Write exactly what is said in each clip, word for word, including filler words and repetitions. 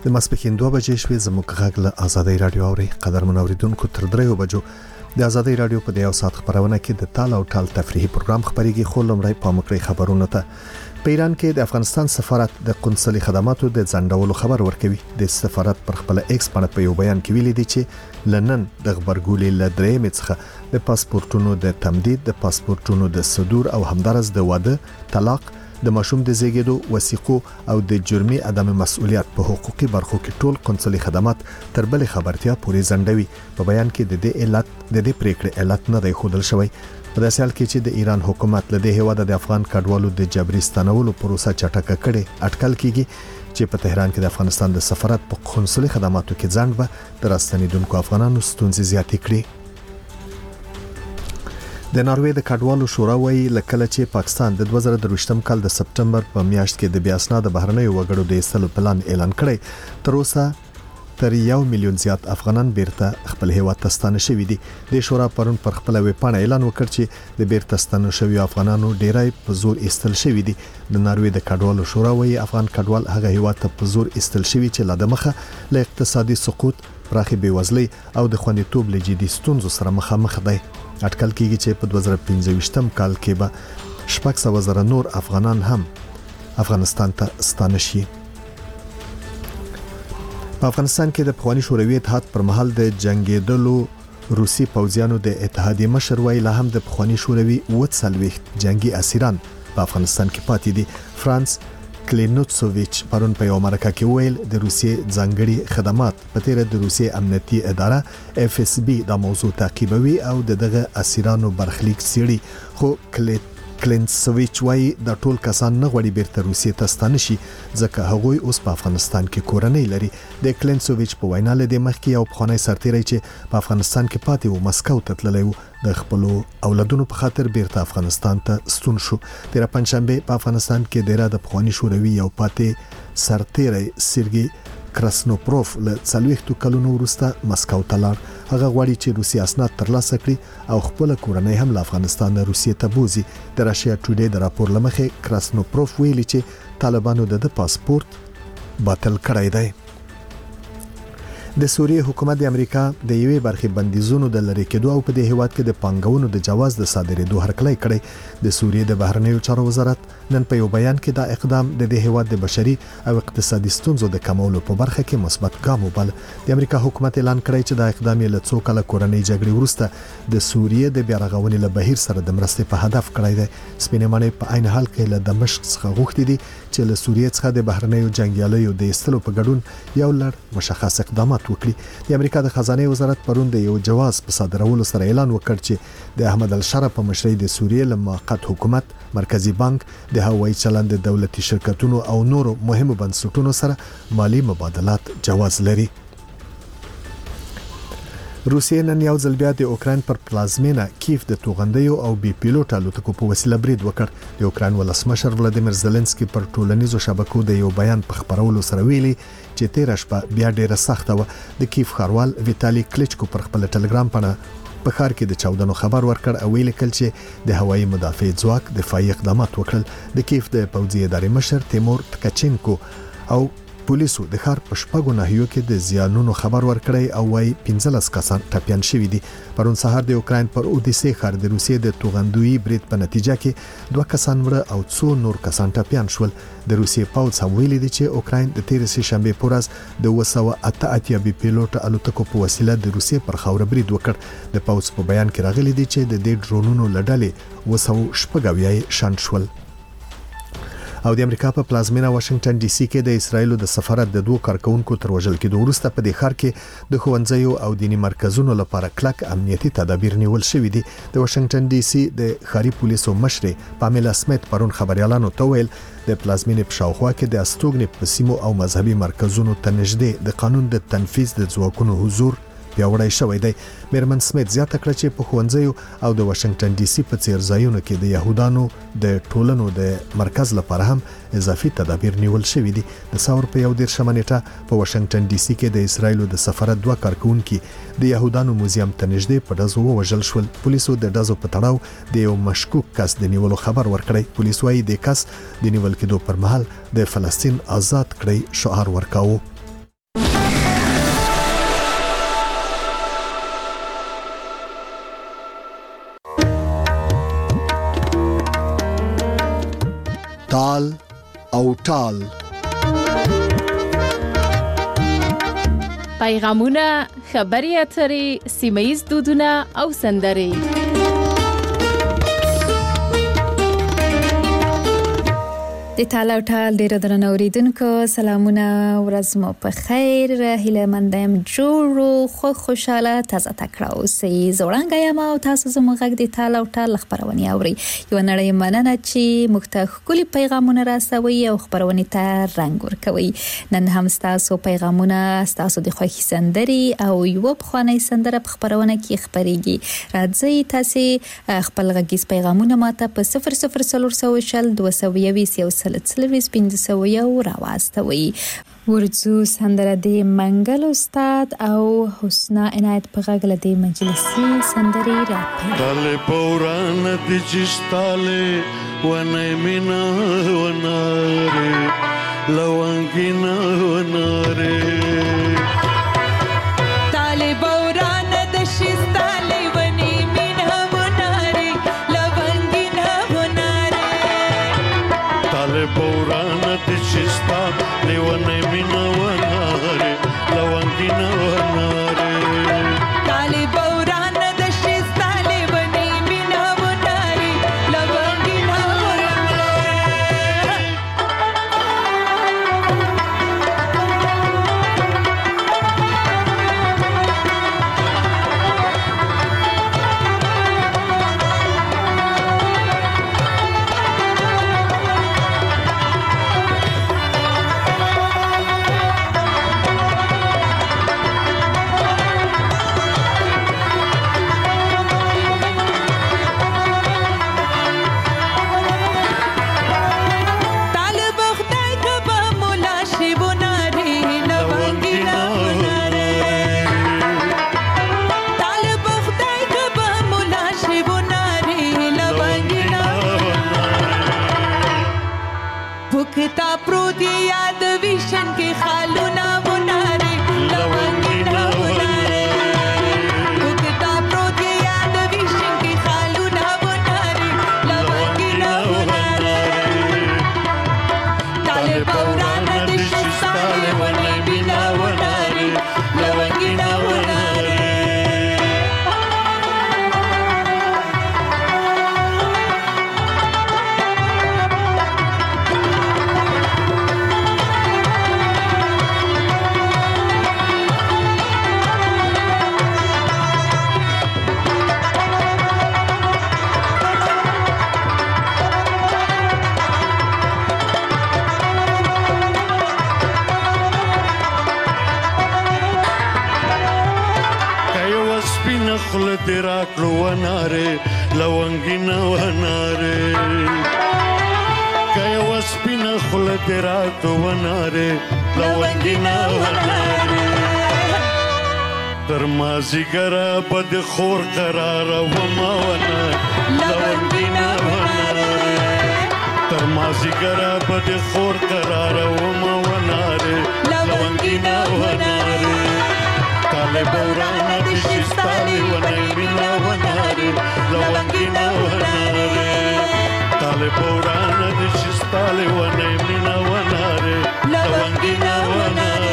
د ماسپښین دوه بجې شوې. زموږ غږ له آزادۍ رادیو اوري. قدرمن اوریدونکو تر دریو بجو د آزادۍ رادیو په یو ساعت خبرونه کې د تال او ټال تفریحي پروګرام خبريږي. خو لمړی پام وکړئ خبرونه ته. په ایران کې د افغانستان سفارت د قونسلي خدماتو د ځنډولو خبر ورکوي. د سفارت پر خپل ایکس باندې په یو بیان کې ویلي دي چې لنن د خبرګولې لدرې مڅخه د پاسپورتونو د تمدید، د پاسپورتونو د صدور او همدارس د واده، طلاق، د ماشوم د زیږیدو وثیقو او د جرمي عدم مسؤلیت په حقوقي برخو کې ټول قونسلي خدمات تر بلې خبرتیا پورې ځنډوي. په بیان کې د دې علت د دې پریکړې علت نه دی ښودل شوی. په داسې حال کې چې د ایران حکومت له دې هیواده د افغان کډوالو د جبري ستنولو پروسه چټکه کړي اټکل کیږي چې په تهران کې د افغانستان د سفارت په قونسلي خدماتو کې ځنډ به د راستنیدونکو افغانانو ستونزې زیاتې کړي. د ناروې د کډوالو شورا وایي لکه چې پاکستان د دوه زره درویشتم کال د سپټمبر په میاشت کې د بیا اسناد بهرنیو وګړو د ایستلو پلان اعلان کړی. تر اوسه تر یو میلیون زیات افغانان بیرته خپل هیواد ته ستانه شوي دي. د شورا پرون پر خپل ویبپاڼه اعلان وکړ چې د بیرته ستانه شوي افغانانو ډیری په زور ایستل شوي دي. د ناروې د کډوالو شورا وایي افغان کډوال هغه هیواد ته په زور ایستل شوي چې لا د مخه له اقتصادي سقوط، پراخي بېوزلۍ او د خوندیتوب له جدي ستونزو سره مخامخ دی. اټکل کیږي چې په دوه زره پنځه کال کې به شپږ سوه زره نور افغانان هم افغانستان ته ستانه شي. په افغانستان کې د پخوانی شوروي اتحاد پر مهال د جنگیدلو روسي پوځیانو د اتحادیې مشر وایي لا هم د پخوانی شوروي وڅلويخت جنگي اسیران په افغانستان کې پاتې دي. فرانس کلینوتسوویچ پرون په یو مرکه کې ویل د روسي ځانګړي خدمات په تیر د روسي امنیتي اداره اف اس بي د موضوع تعقیبوي او دغه اسیرانو برخلیک سړي. خو کلینسوویچ وایي د ټول کسان نه غوړي بیرته روسي ته ستانه شي ځکه هغوی اوس په افغانستان کې کورنۍ لري. د کلینسوویچ په وینا له د مخکې یو پخوانی سرتیری چې په افغانستان کې پاتې و مسکو ته تللی و د خپل اولادونو په خاطر بیرته افغانستان ته ستون شو. تیر پنځشنبه په افغانستان کې ډیره د پخوانی شوروي یو پاتې سرتیری سرګي کراسنوپروف له څلوېښتو کلونو وروسته مسکو ته لاړ. هغه غواړي چې روسي اسناد ترلاسه کړي او خپل کورنۍ هم له افغانستان نه روسیې ته بوزي. د راشیا ټوډې د راپور لمخې کراسنوپروف ویلي چې طالبانو د پاسپورت باطل کړی دی. د سوریې حکومت د امریکا د یوې برخې بندیزونو د لری کېدو او په دې هیواد کې د پانګونو د جواز د صادرېدو هرکلی کړی. د سوریې د بهرنیو چارو وزارت نن په یو بیان کې دا اقدام د دې هیواد د بشري او اقتصادي ستونزو د کمولو په برخه کې مثبت ګام وبل. د امریکا حکومت اعلان کړی چې دا اقدام یې له څو کاله کورنۍ جګړې وروسته د سوریې د بیا رغونې له بهیر سره د مرستې په هدف کړی دی. سپینې ماڼۍ په عین حال کې له دمشق څخه غوښتي دي چې له سوریې څخه د بهرنیو جنگیالیو د ایستلو په ګډون یو لړ مشخص اقدامات وکړي. د امریکا د خزانه وزارت پرون د یو جواز په صادرولو سره اعلان وکړ چې د احمد الشرف په مشرۍ د سوریې له موقت حکومت، مرکزی بانک، د هوایي چلند د دولتي شرکتونو او نورو مهمو بنسټونو سره مالی مبادلات جواز لري. روسیې نن یو ځل بیا د اوکراین پر پلازمینه کیف د توغندیو او بي پیلوټ الوتکو په وسیله برید وکړ. د اوکراین ولسمشر ولادیمیر زيلنسکي پر ټولنیزو شبکو د یو بیان په خبرولو سره ویلي چې تیر شپه بیا ډیره سخته و. د کیف ښاروال ویتالي کلیچکو پر خپل ټلګرام باندې په ښار کې د چاودنو خبر ورکړ او ویل کل چې د هوایي مدافع ځواک دفاعي اقدامات وکړل. د کیف د پوځي ادارې مشر تیمور تکاچینکو او پولیسو د ښار په شپږو ناحیو کې د زیانونو خبر ورکړی او وايي پنځلس کسان ټپیان شوي دي. پرون سهار د اوکراین پر اودیسه ښار د روسیې د توغندوی برید په نتیجه کې دوه کسان مړه او څو نور کسان ټپیان شول. د روسیې پوځ هم ویلي دي چې اوکراین د تیر سه شنبه په ورځ د اوه سوه اته اتیا بي پیلوټ الوتکو په وسیله د روسیې پر خاوره برید وکړ. د پوځ په بیان کې راغلي دي چې د دې ډرونونو لړلې اوه سوه شپږ اویا شان شول. او د امریکا په پلازمینه واشنگټن ډي سي کې د اسرایل د سفارت د دوه کارکونکو تر وژل کېدو وروسته په دې ښار کې د ښوونځیو او دینی مرکزونو لپاره کلک امنیتي تدابیر نیول شوي دي. د واشنگټن ډي سي د ښاري پولیسو مشر پامیلا سمیت پرون خبريالانو ته ویل د پلازمینې په شاوخوا کې د استوګنې په سیمو او مذهبي مرکزونو ته نږدې د قانون د تنفيذ د ځواکونو حضور پیاوړی شوی دی. میرمن سمیت زیاته کړه چې په ښوونځیو او د واشنگټن ډي سي په څیر ځایونو کې د يهودانو د ټولنو د مرکز لپاره هم اضافي تدابیر نیول شوي دي. د ثور په یو دیرشمه نیټه په واشنگټن ډي سي کې د اسرایل د سفارت دوه کارکونکو د يهودانو موزیم ته نږدې په ډزو وژل شول. پولیسو د ډزو په تړاو د یو مشکوک کس د نیولو خبر ورکړی. پولیس وايي د کس د نیول کېدو پر مهال د فلسطین آزاد کړئ شعار ورکاوه. تال او ټال. پیغامونه، خبري اترې، سیمه‌ییز دودونه او سندرې. د تال او ټال ډېر درنو اوریدونکو سلامونه، ورځ مو په خیر. هیله مند یم جوړ خو خوشاله تازه تکړه اوسئ. زوړنګ یم او تاسو زموږ غږ د تال او ټال خبرونه اورئ. یو نړۍ مننه چې موږ ته ښکلي پیغامونه راسوي او خبرونه ته رنګ ورکوي. نن هم تاسو پیغامونه، تاسو د خوښي سندرې او یو بخواني سندره په خبرونه کې خبريږي. راځي تاسو خپل غږیز پیغامونه ماته په صفر صفر صفر شل دوه سوه یویس یو سلسلویس پنځه سوه یو راواستوي. ورځو سندره د منګل استاد او حسنا عنایت په غږ له د مجلسي سندرې راپي. تاله پوران د چستاله ونه مینا وناره لوانګینا وناره. تاله پوران د چستاله ونه مینا وناره لوانګینا وناره. تاله پوران د چستاله ونه مینا وناره لوانګینا وناره. تاله پوران د چستاله ونه مینا وناره لوانګینا وناره. भुखता प्रोती याद विशन के खालूना बुनारे लवंगीना बुनारे. भुखता प्रोती याद विशन के खालूना बुनारे लवंगीना बुनारे. ताले पौरान दिशताले वने बिना बुनारे लवंगीना बुनारे. خل دراک رو وناره لونگینا وناره. کای وسپینا خل دراک رو وناره لونگینا وناره. در مازیګرا بد خور قرار وما وناره لونگینا وناره. در مازیګرا بد خور قرار وما وناره لونگینا وناره. تاله بوران د شستاله ونه مینا وناره لونګینا وناره. تاله بوران د شستاله ونه مینا وناره لونګینا وناره.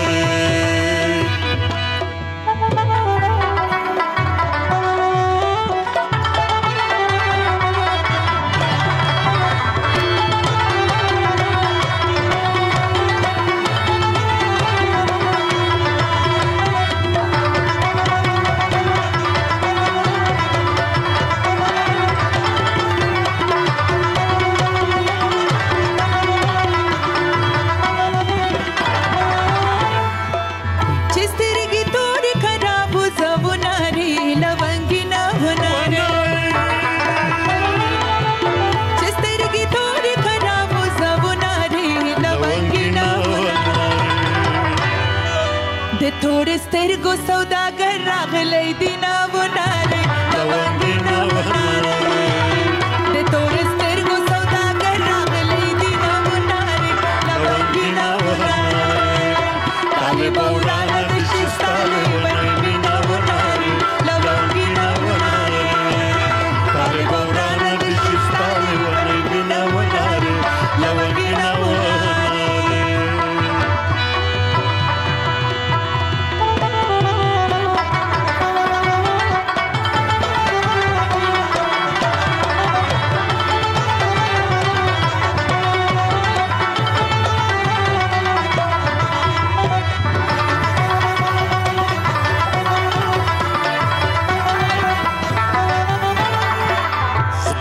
थोड़े سترګو سوداګر راغلی دینا وناره لونګینا وناره. د تورې سترګو سوداګر راغلی دینا وناره لونګینا وناره. تاله بوران د شستاله ونه مینا وناره لونګینا وناره. تاله بوران د شستاله ونه مینا وناره لونګینا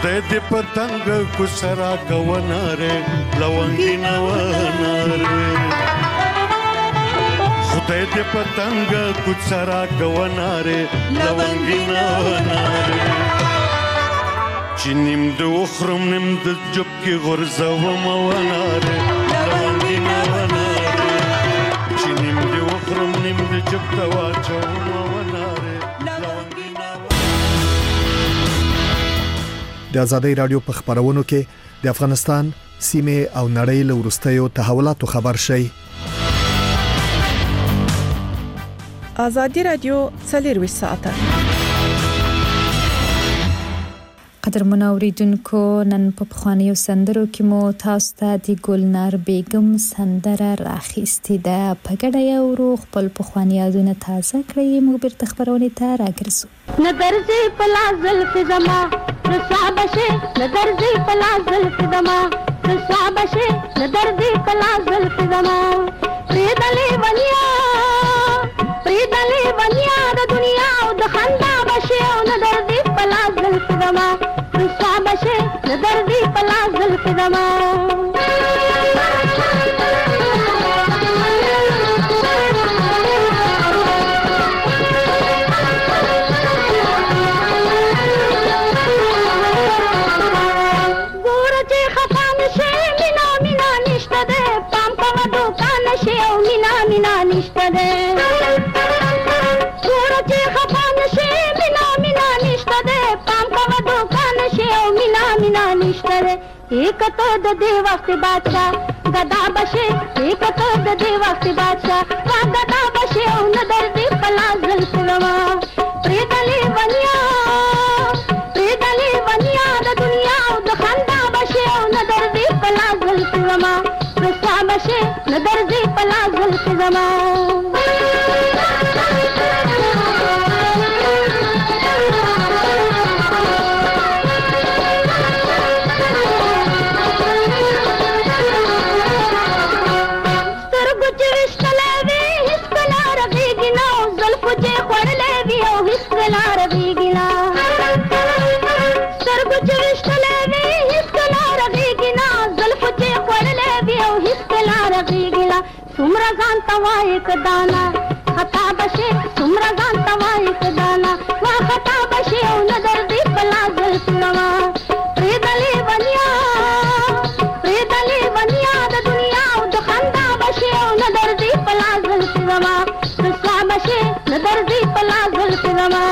خدای دې پتنګ کو سرا کووناره لونګینا وناره خدای دې پتنګ کو سرا کووناره لونګینا وناره چې نیم د وخرم نیم د جب کې غرزوم وناره لونګینا وناره چې نیم د وخرم نیم د جب ته واچوم وناره لونګینا. د ازادۍ رادیو په خبرونو کې د افغانستان سیمه او نړۍ له وروستیو تحولاتو خبر شي. ازادي رادیو څلور ساعته. قدرمن اوریدونکو نن په خوانیو سندرو کې مو تاسو ته د ګلنار بیگم سندره راخیستې ده. په ګډه یو روح خپل په خوانیادونه تازه کړی موږ بیرته خبرونه ته راګرځو. نظرځي پلا زلف زما رسابشه نظرځي پلا زلف زما رسابشه نظرځي پلا زلف زما پریدلې ونیا پریدلې ونیا د دنیا او د خندا بشه او نظرځي پلا زلف زما رسابشه نظرځي پلا زلف زما एक तो द देवा से बादशाह गदा बशे एक तो द देवा से बादशाह वा गदा बशे ओ नदर दी पला जुल्फ रवा प्रेदली वनिया प्रेदली वनिया द दुनिया ओ द खंदा बशे ओ नदर दी पला जुल्फ रवा रसा बशे नदर दी पला जुल्फ रवा सुमरा जान तवा एक दाना खता बशे सुमरा जान तवा एक दाना वा खता बशे ओ नजर दी पला जुल्फ नवा प्रेदली वनिया प्रेदली वनिया द दुनिया ओ द खंदा बशे ओ नजर दी पला जुल्फ नवा रसा बशे नजर दी पला जुल्फ नवा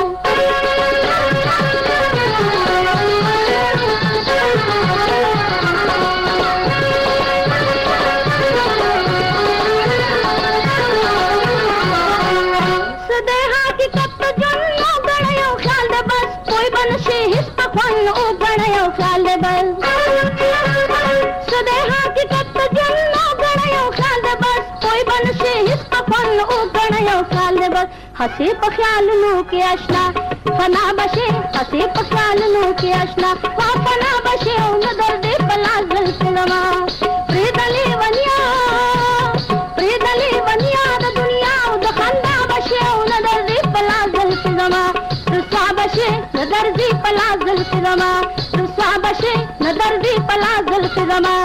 हसी पख्याल नो के आशना फना बशे हसी पख्याल नो के आशना वा फना बशे ओ नदर दे पला जुल्फ नवा प्रेदली वनिया प्रेदली वनिया द दुनिया ओ द खंदा बशे ओ नदर दे पला जुल्फ नवा रसा बशे नदर दे पला जुल्फ नवा रसा बशे नदर दे पला जुल्फ नवा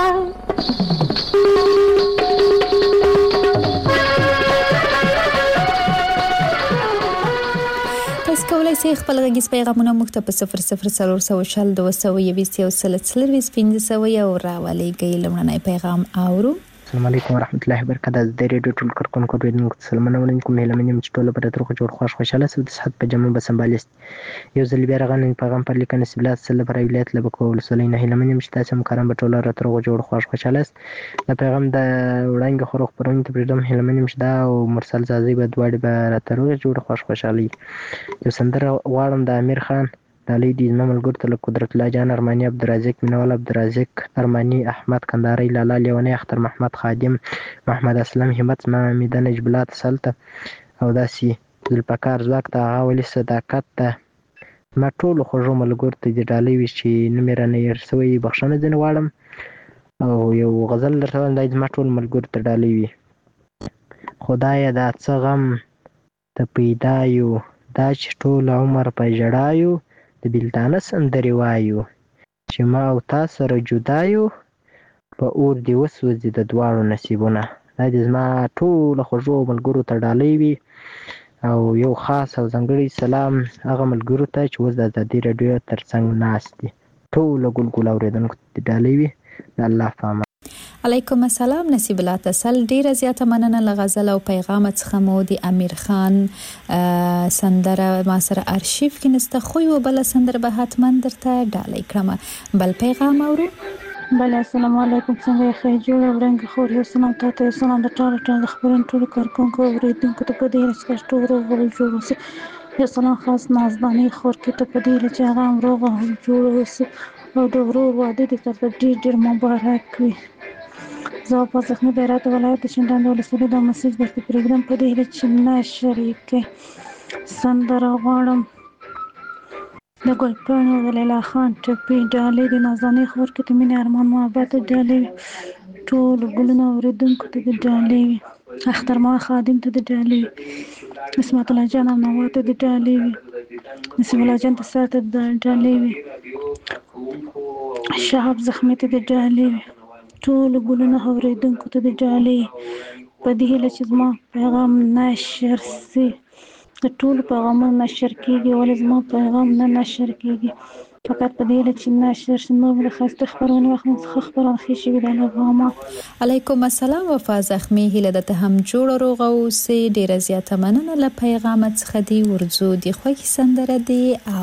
کولای شئ خپل غږیز پیغامونه موږ ته په صفر صفر څلور سوه شل دوه سوه یویشت یو سل څلرویشت پنځه سوه یو راولېږئ. لومړنی پیغام اورو. السلام علیکم ورحمت الله وبرکاته. د ریډیو ټول کارکونکو ډېر سلامونه وړاندې کوم. هیله منم چې ټول به تر جوړ خوښ خوشاله سو د صحت په جمع به سمبالست یو ځل بیا راغلی پیغام پر لیکنه سبلات سره پر ولایت لبکو ولسوالۍ نه. هیله منم چې تاسو هم کارم به ټول را تر جوړ خوښ خوشاله است. دا پیغام د وړاندې خو خبرونه ته پردم. هیله منم چې دا او مرسل زازي به دواړي به را تر جوړ خوښ خوشالي. یو سندره غواړم د امیر خان دالی دی نمل ګرته له قدرت الله جان ارمانی عبدالرزاق منول عبدالرزاق ارمانی احمد کنداری لالا لیونی اختر محمد خادم محمد اسلم همت ما میدان اجبلات سلطه او داسي ذوالفقار زواک ته غاولي صداقت ته ما ټول خوږو ملګر ته د ډالۍ وی چې نمر نه ير سوی بخښنه دین واړم او یو غزل درته د ما ټول ملګر ته ډالۍ وی. خدای دا څه غم ته پیدا یو دا چې ټول عمر په جړایو د بلتانه سندري وایو چې ما او تا سره جدا یو په اور دې وسوځي د دواړو نصیبونه. دا دې زما ټولو خوږو ملګرو ته ډالۍ وي او یو خاص او ځانګړی سلام هغه ملګرو ته چې اوس د ازادي راډیو تر څنګ ناست دي. ټولو ګلګل اورېدونکو ته ډالۍ وي. د الله په امان. علیکم السلام نصیب الله تسل. ډیره زیاته مننه له غزل او پیغام څخه مو د امیر خان سندره ما سره ارشیف کې نسته خو یو بل سندره به حتما درته ډالۍ کړم. بل پیغام اورو. بله السلام علیکم. څنګه ښه جوړ ورنګ خور یو سلام تاسو سلام د ټول ټول خبرن ټول کارکونکو اوریدونکو ته په دې رسکه ټول ول جوړ اوسه. یو سلام خاص نازداني خور کې ته په دې چې هغه روغ او جوړ اوسه او د ورور واده دې تر ډېر ډېر مبارک وي. زه په ځخنه بیرات ولایت شندان ولسوالۍ د مسیج د پروګرام په دې چې نه شریکه سندره غواړم د ګلپاڼو د لیلا خان ټپي ډالۍ د نازنې خور کې ته مینه ارمان محبت ډالۍ ټول ګلونه اوریدونکو ته د ډالۍ اخترمان خادم ته د ډالۍ اسمت الله جان او نوات ته د ډالۍ نسیم الله جان ته ساته د ډالۍ شهاب زخمی ته د ډالۍ ټول ګلونه اوریدونکو ته د ډالۍ په دې هیله چې زما پیغام نشر سي. د ټول پیغامونه نشر کیږي ولې زما پیغام نه نشر کیږي فقط په دې چې نشر شنو له خاصه خبرونه وخت څخه خبرونه خې شي د لغامه. علیکم السلام وفا زخمی هیله د هم جوړ روغ او سي ډیره زیاته مننه له پیغام څخه دی ورزو دی خو کی سندره دی او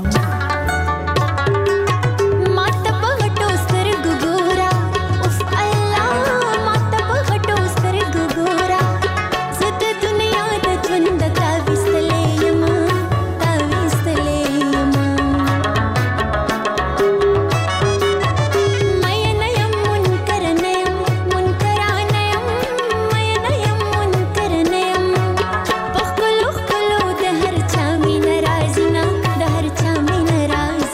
د هر چا مين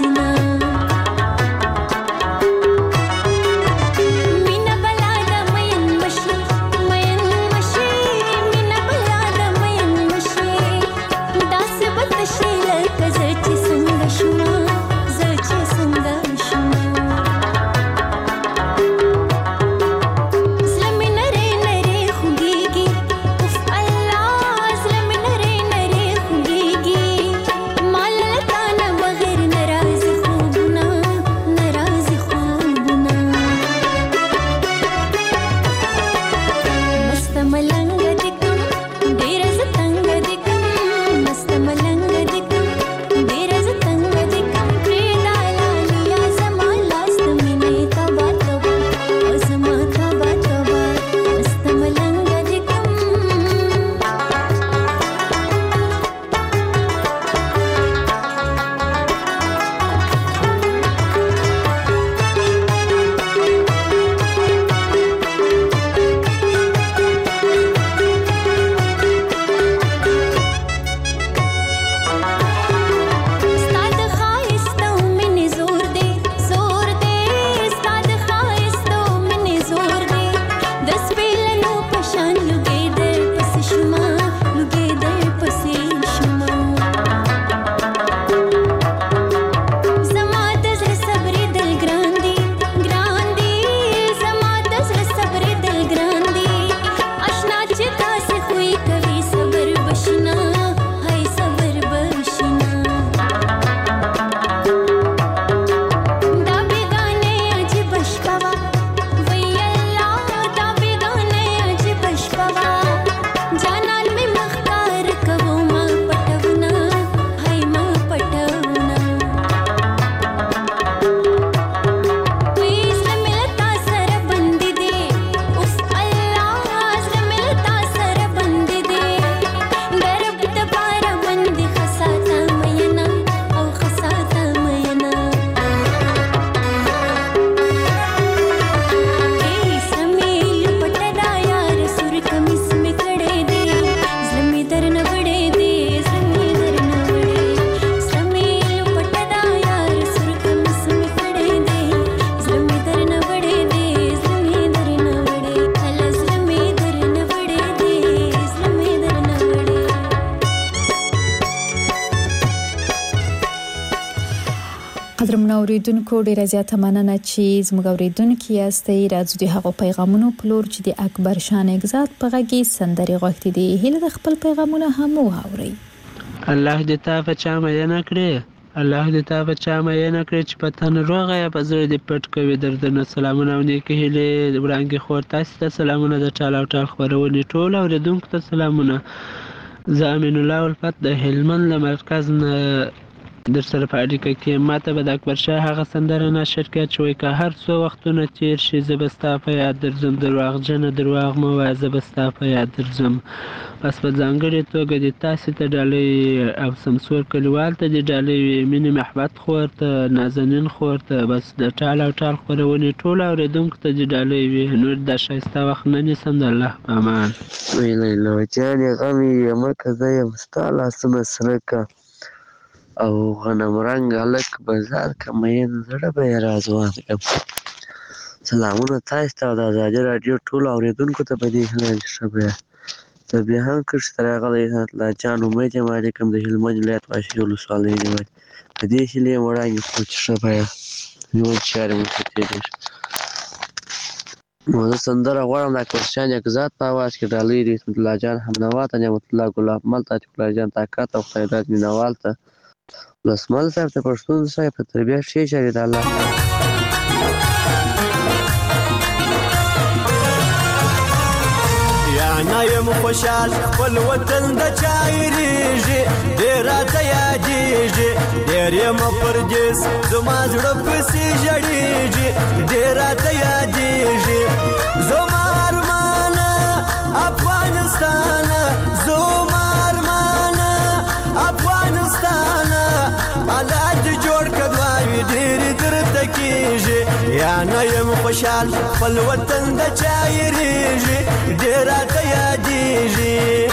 سلامونه اوریدونکو، ډیره زیاته مننه چې زموږ اوریدونکي یاستئ. راځو د هغو پیغامونو په لور چې د اکبر شاه نګزاد په غږ کې سندرې غوښتې دي. هیله د خپل پیغامونه هم واورئ. الله دې تا په چا مینه کړې، الله دې تا په چا مینه کړې چې په تن روغه یا په زړه دې پټ کوي دردونه. سلامونه او نیکې هیلې وړاندې خور تاسو ته سلامونه د ټال او ټال خپرونې ټول اوریدونکو ته سلامونه. زه امین الله الفت د هلمند له مرکز نه در سره په اړیکه کې. ماته به د اکبر شاه هغه سندره نشر کړه چې وایي که هر څو وختونه تیر شي زه به ستا په یاد درځم، درواغجنه درواغ مه وایه زه به ستا په یاد درځم. بس په ځانګړې توګه دې تاسې ته ډالۍ او سمسور کلیوال ته دې ډالۍ وي، مینې محبت خور ته، نازنین خور ته، بس د ټال او ټال خپرونې ټولو اورېدونکو ته دې ډالۍ وي. نور دا ښایسته وخت نه نیسم، د الله په امان. وی لیلا جانې غم یې یم که زه یم ستا لاسونه سره که او غنم رنګ هلک بازار که مین زړه به یې رازوان کړم. سلامونه تاسو ته او د ازادي راډیو ټولو اورېدونکو ته په دې هیله چې ښه به یاست. زه بیا هم کښې ته راغلی الله جان امید یم علیکم د هلمند ولایت واشي ولسوالۍ نیول. په دې هیلې یم وړاندې کړو چې ښه به یاست، ژوند چارې مو ښه تېرېږي. نو زه سندره غواړم د اکبر شاه نګزاد په اواز کې ډالۍ د حکمت الله جان حمنوا ته، نعمت الله ګلاب مل ته، عتیق الله جان طاقت او خیرات مینوال ته، لسمل صاحب ته، پښتون صاحب په تربیه ښې چارې د الله یعنی یم خوشحال خپل وطن د چا هېرېږي، ډېر راته یادېږي، ډېر یم پردیس زما زړه پسې ژړېږي، ډېر راته یادېږي زما ارمانه افغانستانه، زما ارمانه افغانستانه، حالات جوړ که دواوې ډېرې درته کېږي. یعنی یم خوشحال خپل وطن د چا هېرېږي، ډېر راته یادېږي.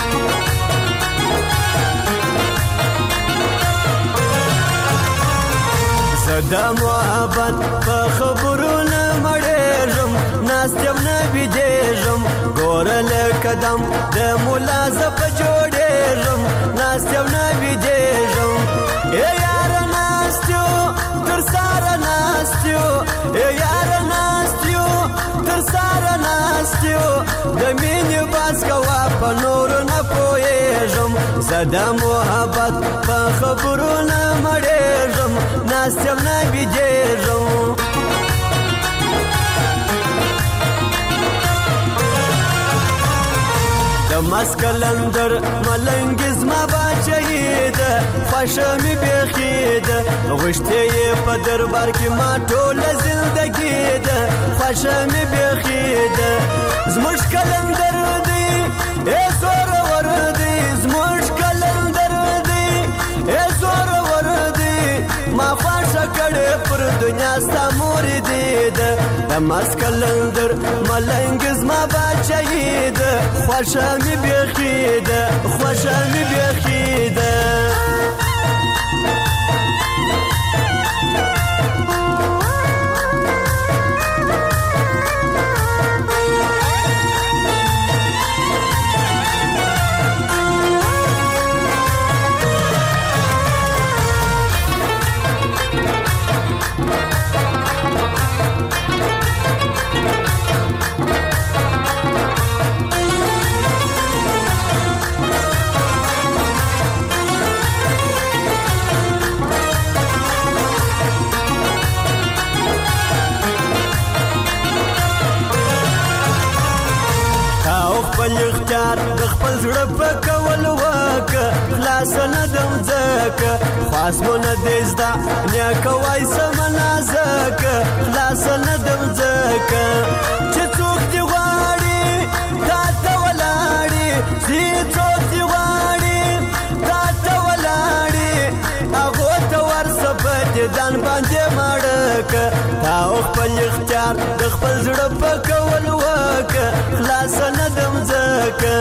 زه د محبت په خبرو نه مړېږم، ناست یم نه بېدېږم، ګوره لکه دم د ملا زه په جوړېږم، ناست یم نه بېدېږم. ای یاره ناست یو تر ساره ناست یو، ای یاره ناست یو تر ساره ناست یو، د مینې بحث کوه په نورو نه پوهېږم، زه د محبت په خبرو نه مړېږم، ناست یم نه بېدېږم. د مسکلندر ملنګ زما باچهي ده، خوښه مې بیخي ده، غوښتې یې په دربار کې ما ټوله زندګي ده، خوښه مې بیخي ده. زموږ کلندر دی ای زورور دی، زموږ کلندر دی ای زورور دی، ما خوښه کړې پر دنیا ستا مور دی ده. د مسکلندر ملنګ زما باچهي ده، خوښه مې بیخي ده، خوښه مې بیخي ده. اختیار د خپل زړه په کول وکه، خلاص نه دم ځکه خاص مو نه دی زده نیکه وای سمه نازکه، خلاص نه دم ځکه چې څوک دې غواړي تا ته ولاړي، چې څوک دې غواړي تا ته ولاړي، هغو ته ورسه په دې ځان باندې مړکه، تا خپل اختیار د خپل زړه په کول وکه، خلاص نه دم ځکه.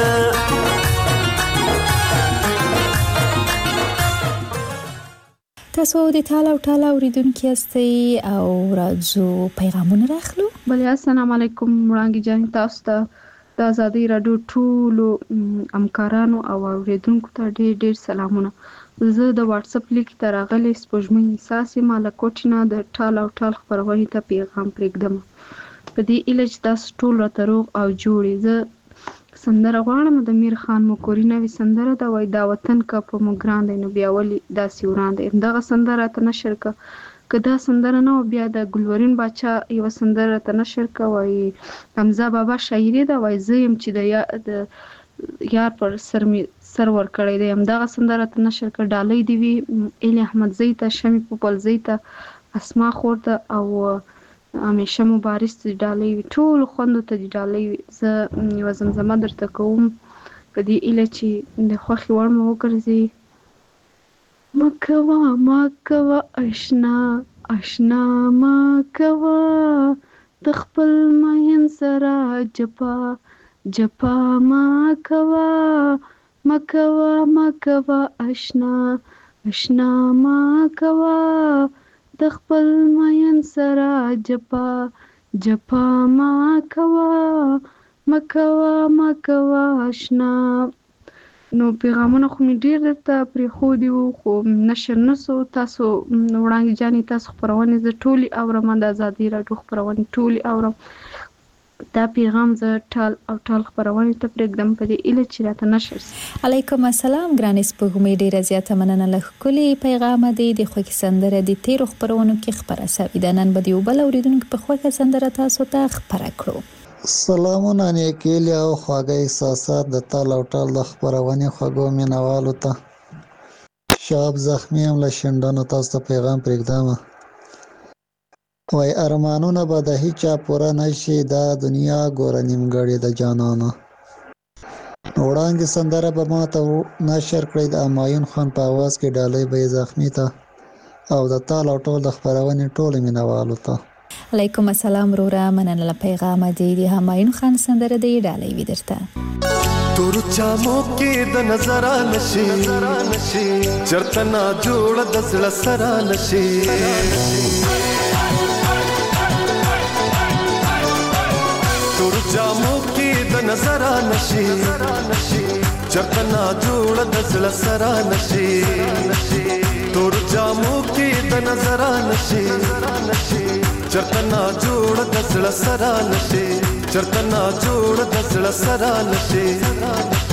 تاسو د ټال او ټال اوریدونکي یاستئ او راځو پیغامونه راخلو. بله السلام علیکم وړانګې جان، تاسو ته د ازادي راډیو ټولو همکارانو او اوریدونکو ته ډېر ډېر سلامونه. زه د واتس اپ لیک ته راغلی سپوږمۍ احساس یم له کوټې نه د ټال او ټال خپرونې ته پیغام پرېږدم په دې هیله چې تاسو ټول راته روغ او جوړ یې. زه سندره غواړم د میر خان مکوري نوې سندره ده، وایي دا وطن که په موږ ګران دی نو بیا ولې داسې وران دی. همدغه سندره راته نشر که که دا سندره نه وه بیا د ګلورین باچا یوه سندره راته نشر که، وایي حمزه بابا شاعري ده، وایي زه یم چې د یا د یار پر سر مې سر ورکړی دی. همدغه سندره راته نشر که. ډالۍ دې وي ایلي احمدزۍ ته، شمې پوپلزۍ ته، اسما خور ته او همیشه مبارز ته ډالۍ وي، ټولو خویندو ته دې ډالۍ وي. زه یوه زمزمه درته کوم په دې هیله چې د خوښې وړ مو وګرځي. مه کوه مه کوه اشنا اشنا مه کوه د خپل مین سره جپا جپا مه کوه مه کوه مه کوه اشنا اشنا مه کوه د خپل مین سره جپا جپا ما کوه ما کوه ما کوه اشنا. نو پیغامونه خو مې ډېر درته پرېښودي وو خو نشر نه سو. تاسو وړانګې جانې تاسو خپرونې زه ټولې اورم، د ازادي راډیو خپرونې ټولې اورم. دا پیغام زه ټال او ټال خپرونې ته پرېږدم په دې هیله چې راته نشر سي. علیکم السلام ګرانې سپوږمۍ، ډېره زیاته مننه له ښکلي پیغامه دی. د خوږې سندره د تیرو خپرونو کې خپره سوې ده، نن به د یو بل اورېدونکي په خوږه سندره تاسو ته خپره کړو. سلامونه نیکیلي او خواږه احساسات د تال او ټال د خپرونې خوږو مینوالو ته. شاب زخمي هم له شنډانو تاسو ته پیغام پرېږدم، وای ارمانونه به د هیچا پوره نشي، دا دنیا ګوره نیمګړې د جانانه. وړانګې سندره به ما ته نشر کړئ د همایون خان په اواز کې، ډالۍ به یې زخمي ته او د تال او ټول د خپرونې ټولو مینوالو ته. علیکم السلام روره، مننه له پیغامه دی. د همایون خان سندره دی، ډالۍ وي درته. تور چامو کې د نظر نشي چرته نا جوړ د زړه سره نشي. تور جامو کې د نظر نشي چرته نا جوړ د زړه سره نشي. تور جامو کې د نظر نشي چرته نا جوړ د زړه سره نشي چرته نا جوړ د زړه سره نشي.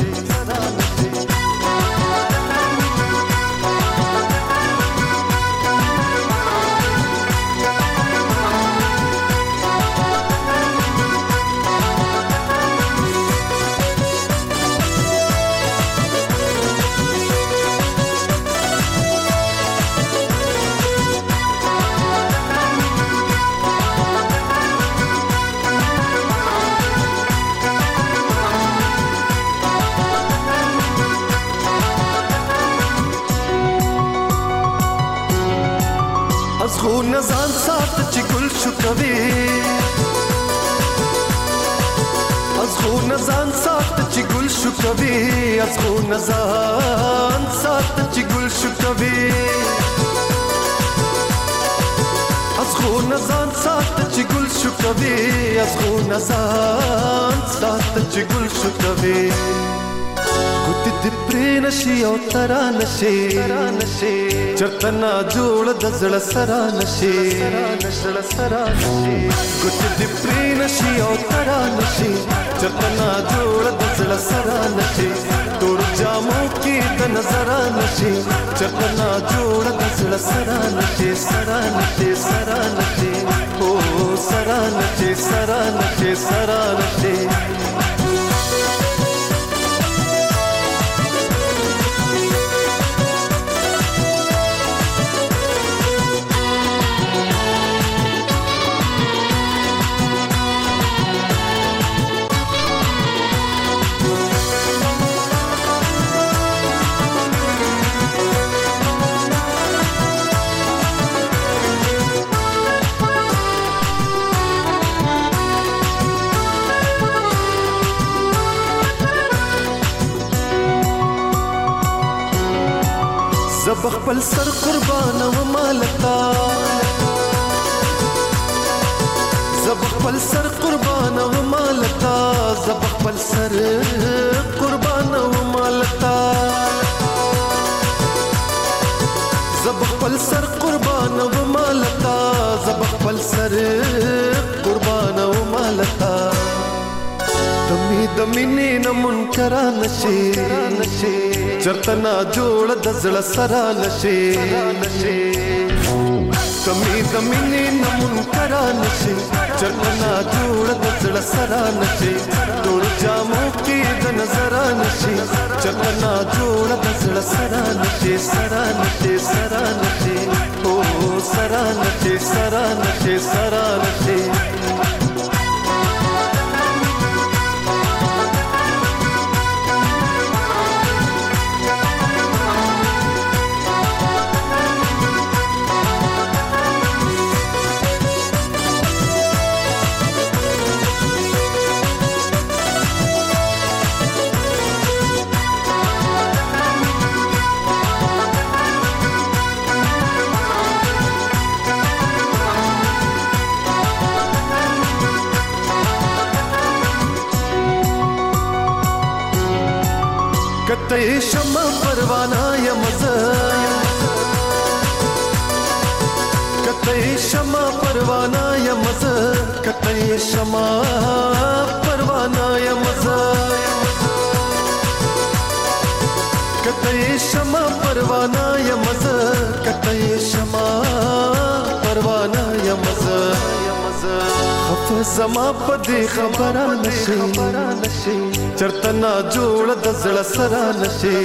خو نزان سات چې ګل شو کوي، از خو نزان سات چې ګل شو کوي، از خو نزان سات چې ګل شو کوي، از خو نزان سات چې ګل شو کوي، از خو نزان سات چې ګل شو کوي. ګوتې دې پرې نشي او ترا نشي چرته نا جوړ د زړه سره نشي. ګوتې دې پرې نشي او ترا نشي چرته نا جوړ د زړه سره نشي. تور جامو کې د نظر نشي چرته نا جوړ د زړه سره نشي. سره نشي سره نشي او سره نشي سره نشي سره نشي. زب خپل سر قربان و مالتا، زب خپل سر قربان و مالتا، زب خپل سر قربان و مالتا. سر قربان و مالتا زب خپل سر قربان و مالتا دمی دمینی نمون کرا نشي چرته نا جوړ د زړه سره نشي دمی دمینی نمون کرا نشي چرته نا جوړ د زړه سره نشي ټول جامو کې د نظر نشي چرته نا جوړ د زړه سره نشي سره نشي سره نشي او سره نشي سره نشي سره نشي کته شمع پروانه یم زه کته شمع پروانه یم زه کته شمع پروانه یم زه کته شمع پروانه یم زه کته شمع پروانه یم زه خف زما په دې خبره نشي چرته نا جوړ د زړه سره نشي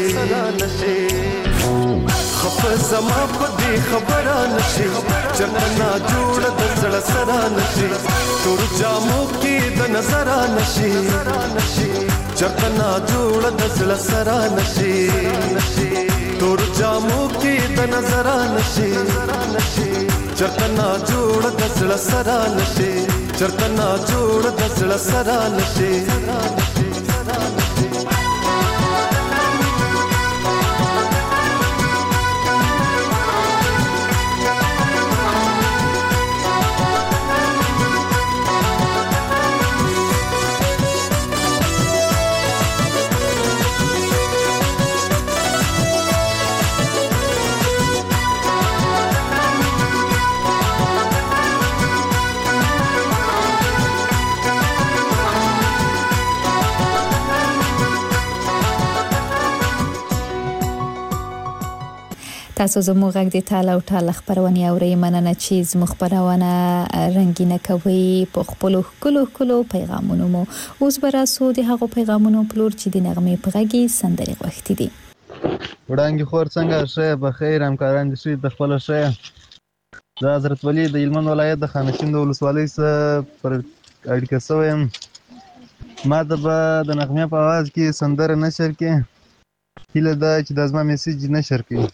خف زما په دې خبره نشي چرته نا جوړ د زړه سره نشي تور جامو کې د نظر نشي چرته نا جوړ د زړه سره نشي تور جامو کې د نظر نشي چرته نا جوړ د زړه سره نشي چرته نا جوړ د زړه سره نشي تاسو زموږ غږ د ټال او ټال خبرونه اورئ مننه چې زموږ خبرونه رنگینه کوي په خپل کلو کلو پیغامونو مو اوس براسو د هغو پیغامونو پلور چې د نغمې په غږی سندري غوښتي دي وړاندې خور څنګه شه په خیر همکاران دي شي د خپل شه د حضرت ولی د هلمند ولایت د خانشین د ولسوالۍ سره پر اړیکه شوم ما د د نغمې په आवाज کې سندره نشر کې هله دا چې د ازما میسج نشر کې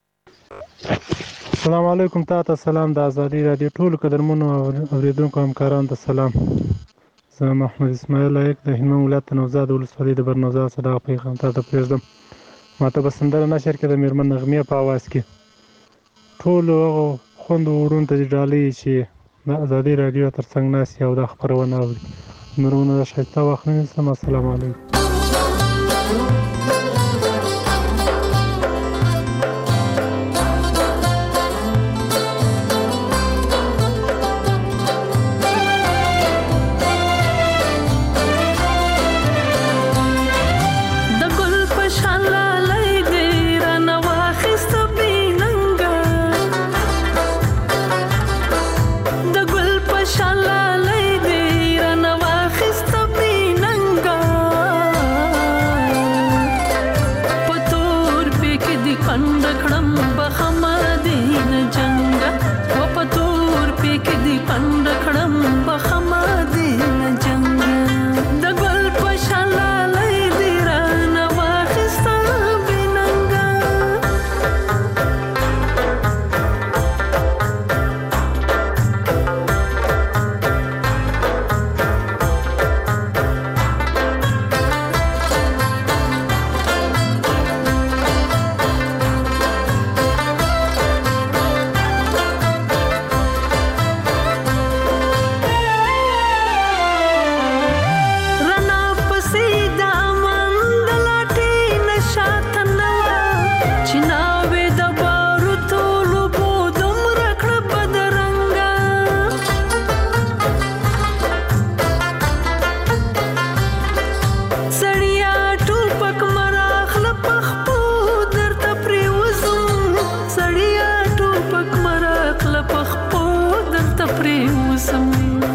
السلام علیکم تاسو سلام د ازادي رادیو ټول قدرمنو اوریدونکو همکارانو ته سلام زه محمد اسماعیل لایق د هلمند ولایت نوزاد ولسوالۍ د برنوزا صدا پیغام ته پرېږدم ماته به سندره نشر کې د میرمن نغمې په आवाज کې ټول هغه خوند ورون ته ډالۍ چې د ازادي رادیو ترڅنګ ناس یو د خبرونه اوري مرونه شایسته وخت نیسم السلام علیکم Shala lay de rana wa khista binanga سم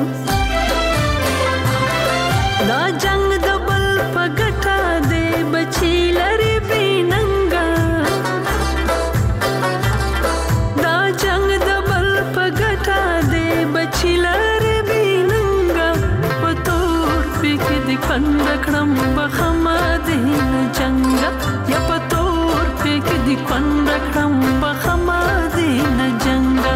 دا جنگ د بل په ګټه دی بچی لري بیننګا دا جنگ د بل په ګټه دی بچی لري بیننګا په تور پکې د کند کړم بخما دین جنگا یا په تور پکې د کند کړم بخما دین جنگا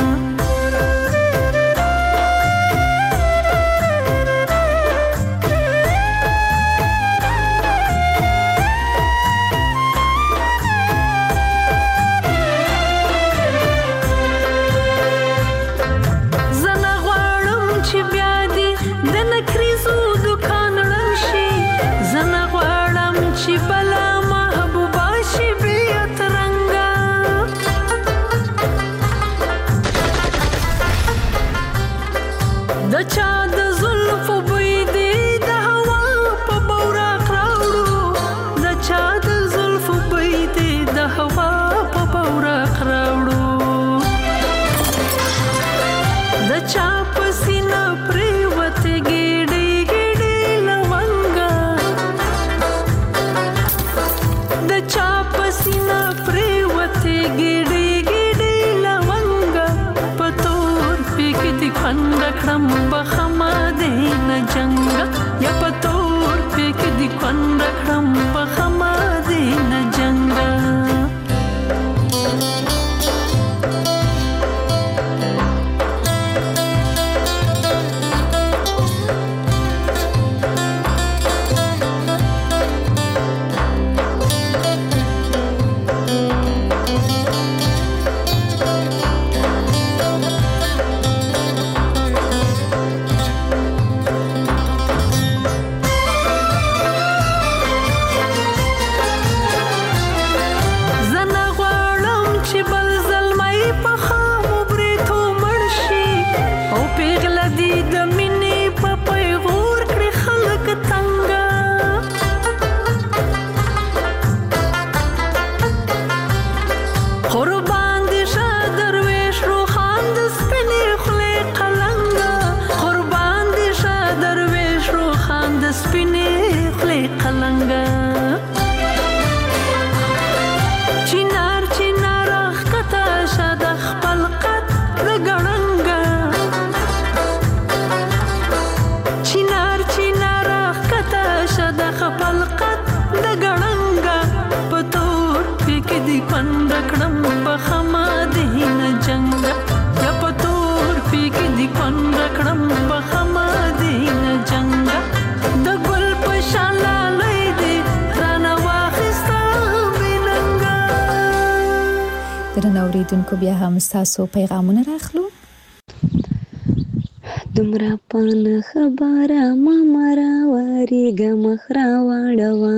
اوریدونکو بیا هم تاسو پیغامونه راخلو دومره پان خبره ما مرا واریګه مخرا واړوا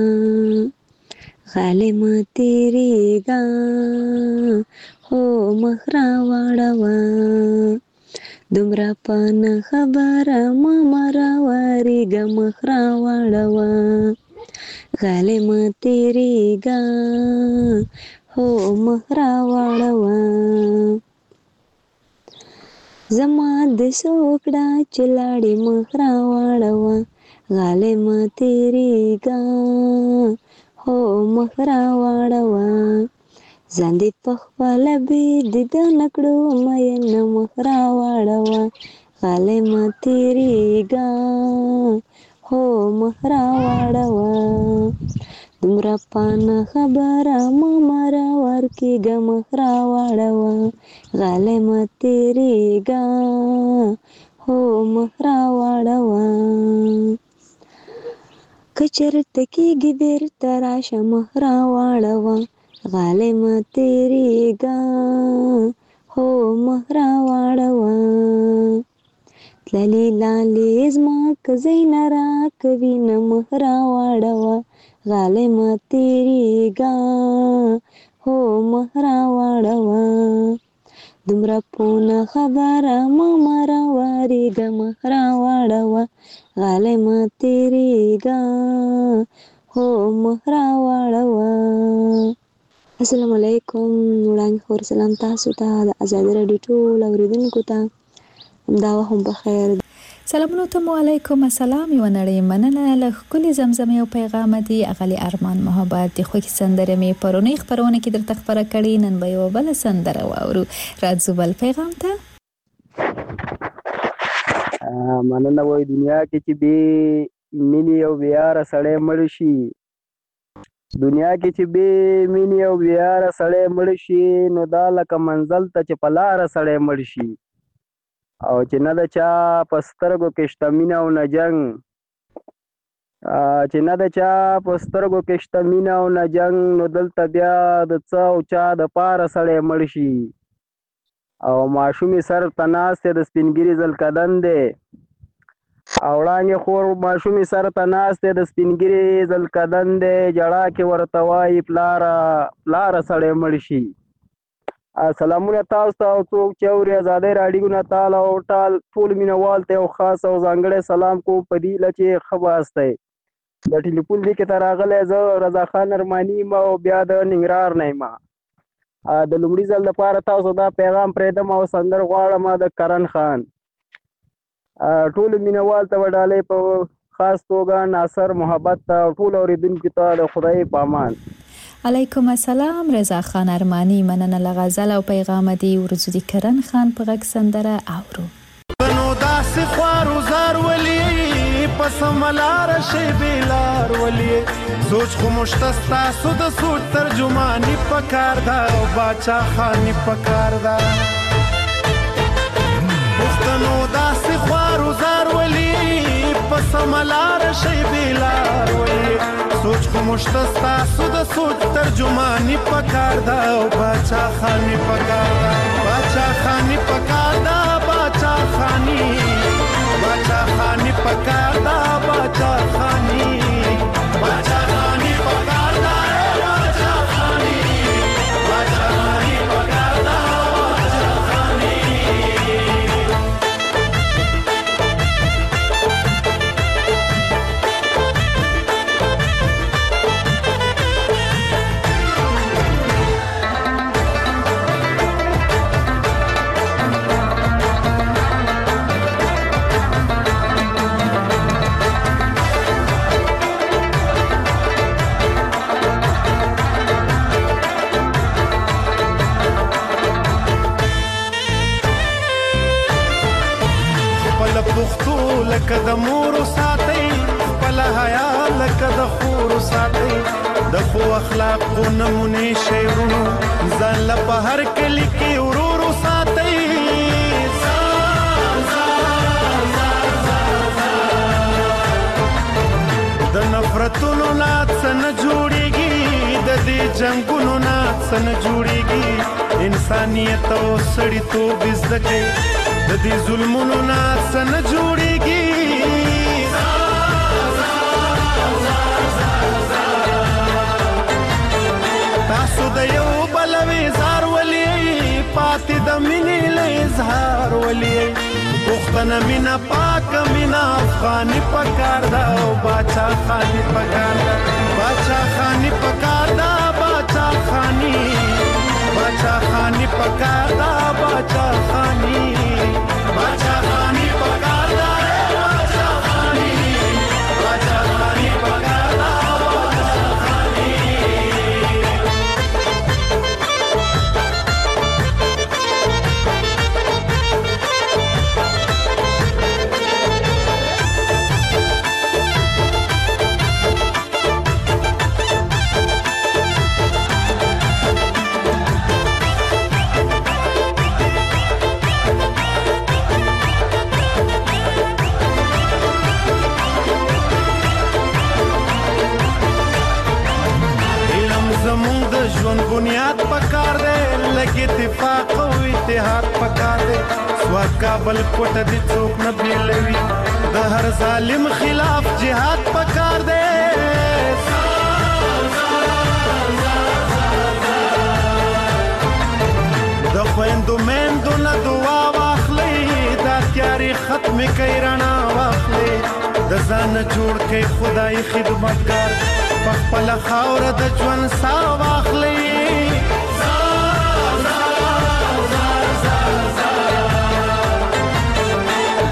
غالم تیریګا هو مخرا واړوا دومره پان خبره ما مرا واریګه مخرا واړوا غالم تیریګا هو مخرا واړوا زما د سوکړه چلاړې مخرا واړوا غالم تیریګا هو مخرا واړوا ځان دې په خپل به د نکړو مې نه مخرا واړوا غالم تیریګا هو مخرا واړوا دومره پان خبره ما مرا ورکیګه مخرا واړوا غالم تیریګا هو مخرا واړوا کچرته کېږي بیرته راشه مخرا واړوا غالم تیریګا هو مخرا واړوا تللی لالی زما کزی نه راکوي نه مخرا واړوا غالم تیریګا هو مخرا واړوا دومره پونه خبره ما مرا واریګه مخرا واړوا غالم تیریګا هو مخرا واړوا. السلام علیکم. وړاندې خور سلام تاسو ته د آزادي راډیو ټول اوریدونکو ته. همدا هم بخیر. سلامونه ته علیکم السلام یو نړۍ مننه له ښکلې زمزمې او پیغام دی اغلی ارمان محبت د خوږې سندرې مې پرونی خبرونه کې درته خبره کړې نن به یو بل سندره واورو راځو بل پیغام ته. مننه وای دنیا کې چې به مینې او بیاره سړی مړ شي دنیا کې چې به مینې او بیاره سړی مړ شي نو دا لکه منزل ته چې په لاره سړی مړ شي او چې نه د چا په سترګو کې شته مینه او نه جنګ چې نه د چا په سترګو کې شته مینه او نه جنګ نو دلته بیا د څه او چا د پاره سړی مړ شي او ماشومې سر ته ناست د سپینګیري زلکدن دی او وړانګې خور ماشومې سر ته ناست د سپینګیري زلکدن دی جړا کې ورته وایي پلاره پلاره سړی مړ شي. سلامونه تاسو ته او څوک چې اوري ازادۍ راډیو نه تعالی او ټال ټول مینوال ته یو خاص او ځانګړی سلام کوم په دې له چې ښه باست دی. د ټلیفون لیک ته راغلی زه رضا خان ارماني یم او بیا د ننګرهار نه یم. د لومړي ځل لپاره تاسو دا پیغام پرېږدم او سندر غواړم د کرن خان. ټولو مینوال ته وډالۍ په خاص توګه ناصر محبت ته او ټول اورېدونکو ته د خدای په امان. علیکم السلام رضا خان ارمانی مننه له غزل او پیغام دی ورزو دی کرن خان په غږ سندره اورو. نو داسې خوارو زار ولي پس ملار شي بیلار ولي سوچ خو مشته ستاسو د سوچ ترجمانی پکار دا او باچا خانی پکار دا نو داسې خوارو زار ولي پس ملار شي بیلار ولي سوچ خو مشته ستاسو د سوچ ترجمانی پکار دا او باچا خانی پکار دا باچا خانی پکار دا باچا خانی باچا خانی پکار دا باچا خانی باچا خانی پکار دا باچا خانی باچا خانی پکار دا باچا خانی. لکه د مورو ساتي خپل حیا لکه د خورو ساتي د خو اخلاقو نمونه شعرونو ځان له په هر کلی کې ورورو ساتي د نفرتونو نه څه نه جوړیږي د دې جنگونو نه څه نه جوړیږي انسانیت او سړیتوب زده کوي د دې ظلمونو نه څه نه جوړیږي تاسو د یو بل وزار ولي پاتې د مینې له اظهار ولي پښتنه مینا پاک مینا افغاني پکار دا او باچا خاني پکار دا باچا خاني پکار دا باچا خاني باچا خاني پکار دا باچا خاني باچا خاني پکار دا باچا خاني باچا خاني پکار دا باچا خاني. بنیاد پکار دے لگی اتفاق او اتحاد پکار دے سوا کابل کوټ دي څوک نه بیلوي د هر ظالم خلاف جهاد پکار دے د خويندو مېندو نه دعا واخلي دا تیاری ختم کوي رڼا واخلي د ځان جوړ کوي خدای خدمتګار په خپل خاور د ژوند سا واخلي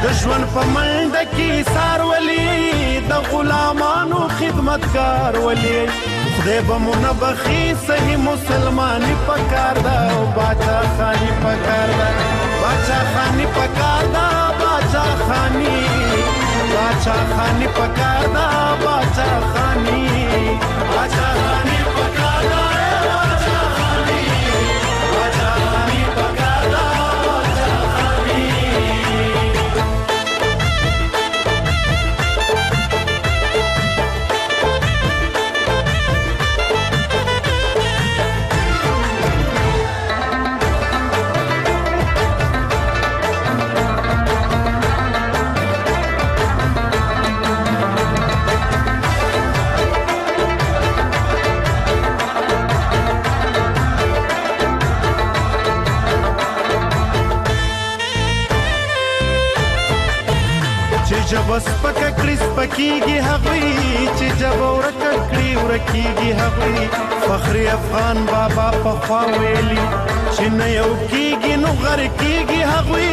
د ژوند په منډه کې سار ولي د غلامانو خدمتګار ولي خدای به مو نه بخي صحیح مسلماني پکار ده او باچا خاني پکار ده باچا خاني پکار ده باچا خاني باچا خاني پکار ده باچا خاني باچا خاني پکار ده باچا خاني باچا خاني پکار ده باچا خاني جب سپکه کړي سپکیږي هغوی چې جب ورکه کړي ورکیږي هغوی فخر افغان بابا پخوا ویلي چې نه یو کیږي نو غر کیږي هغوی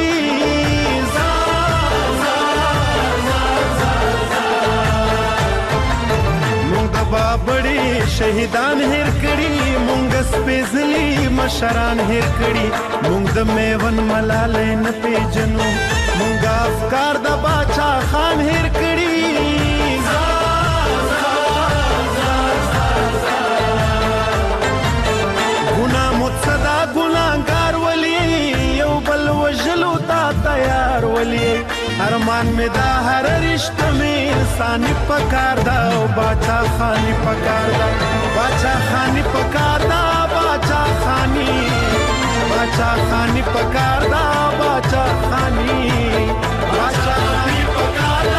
مونږ د بابړي شهیدان هیر کړي مونږ سپېڅلي مشران هیر کړي مونږ د میون ملالۍ نه پیژنو مونږ افکار د باچا خان هیر کړي ګناه متصدا ګناهګار ولي یو بل وژلو ته تیار ولي ارمان مې دا هر رشته مې انساني پکار ده او باچا خاني پکار ده باچا خاني پکار ده باچا خاني باچا خاني پکار ده باچا خاني باچا خاني پکار ده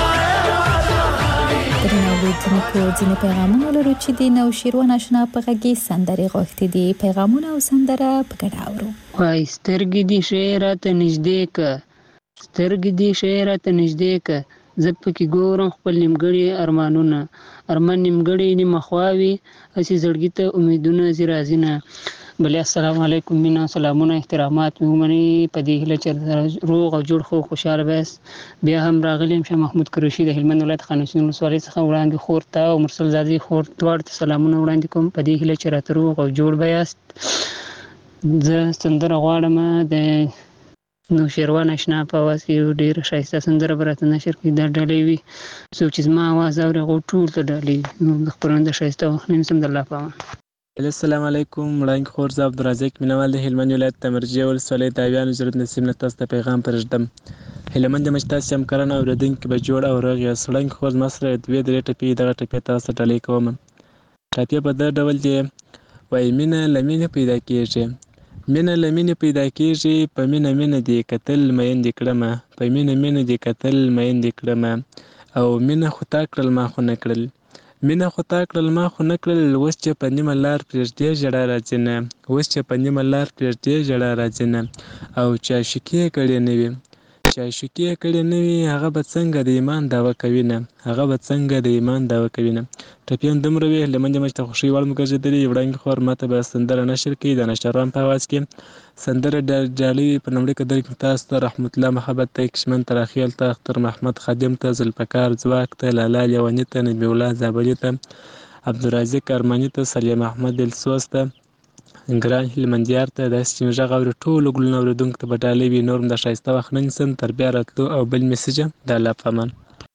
درنو لیدونکو ځینې پیغامونه لرو چې د نوشیروان آشنا په غږی سندرې غوښتي دي پیغامونه او سندره په ګډه اورو وای سترګې دې شی راته نږدې که سترګې دې شی راته نږدې که زه پکې ګورم خپل نیمګړي ارمانونه ارمان نیمګړي نیمه خواوي هسې زړګي ته امیدونه ځي راځي نه بلې السلام علیکم مینا سلامونه احترامات مې ومنئ په دې هیله چې روغ او جوړ خو خوشحاله بیاست بیا هم راغلی یم شاه محمود قریشي د هلمند ولایت خانشین ولسوالۍ څخه وړاندې خور ته او مرسل زادې خور دواړو ته سلامونه وړاندې کوم په دې هیله چې راته روغ او جوړ بیاست زه سندره غواړم د نوشیروان آشنا په اواز کې یو ډېره ښایسته سندره به راته نشر کړي دا ډالۍ وي څوک چې زما اواز اوري هغو ټول ته ډالۍ وي د خپرونې د ښایسته وخت نه نیسم د الله په امان السلام علیکم وړاندې خور زه عبدالرزاق مینوال د هلمند ولایت د مرجې ولسوالۍ د اویانو ضرورت نصیب نه تاسو ته پیغام پرېږدم هیله مند یم چې تاسې همکاران او اورېدونکي به جوړ او روغ یاست وړاندې خور زما سره دوې درې ټپې دغه ټپې تاسو ته ډالۍ کوم ټپې په دغه ډول دی وایي مینه له مینې پیدا کېږي مینه له مینې پیدا کېږي په مینه مینه دې کتل میندې کړمه په مینه مینه دې کتل میندې کړمه او مینه خو تا کړل ما خو نه کړل مینه خو تا کړل ما خو نه کړل اوس چې په نیمه لار پرېږدې ژړا راځي نه اوس چې په نیمه لار پرېږدې ژړا راځي نه او چې عاشقي یې کړې نه وي چې عاشقي یې کړې نه وي هغه به څنګه د ایمان دعوه کوي نه هغه به څنګه د ایمان دعوه کوي نه ټپې هم دومره وي هیله مند یم چې د خوښۍ وړ مو ګرځېدلي وړاندې خور ماته به سندره نشر کړي د نشتروان په اواز کې سندره ډالۍ په لومړي قدر کې تاسو ته رحمت الله محبت ته کشمن تراخیل ته اختر محمد خادم ته ذوالفقار ځواک ته لالا لیوني ته نبي الله زابلي ته عبدالرازق ارماني ته سلیم احمد دلسوز ته ګران هلمندیار ته داسې چې مې غږ اوري ټولو ګلونه اورېدونکو ته به ډالۍ وي نور هم د ښایسته وخت نه نیسم تر بیا راتلو او بل میسج د الله په امان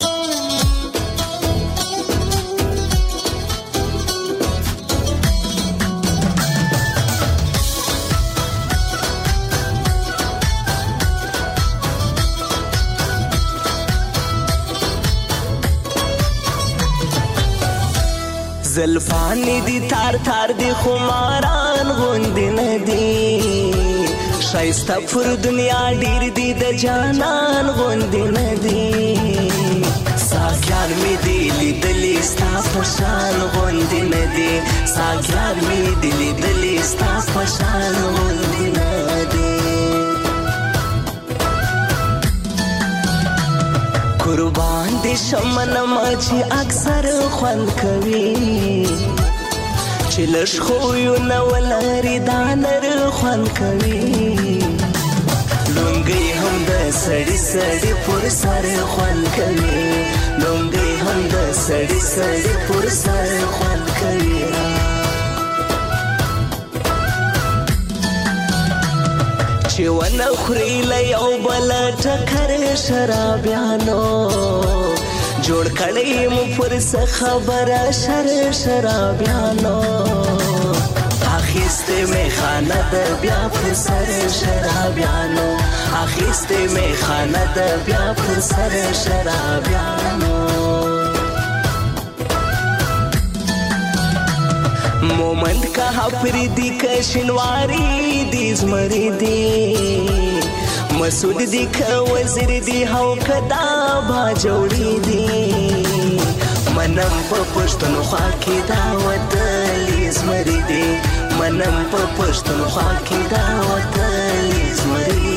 زلفانی دی تار تار دی خماران غوندی ندی شایسته پر دنیا ډیر دی د جانان غوندی ندی ساګیان می دی لیدلی ستا پشان غوندی ندی ساګیان می دی لیدلی ستا پشان غوندی ندی قربان دی شمن مچی اکثر خوند کوي چې لږ خویونه ولري دا نر خوند کوي لونګۍ هم د سړی سړی پر سر خوند کوي لونګي هم د سړی سړی پر سر خوند کوي چې ونه خوري له یو بل ټکر شرابیانو جوړ کړی مو پر څه خبره شر شرابیانو اخیسته می خانه د بیا پر سر شرابیانو اخیسته می خانه د بیا پر سر شرابیانو مومند کا حفری دی کشنواری دی زمری دی مسعود دی که وزیر دی هاو کدا با جوړی دی منم په پښتونخوا کې دا وطن زمری دی منم په پښتونخوا کې دا وطن زمری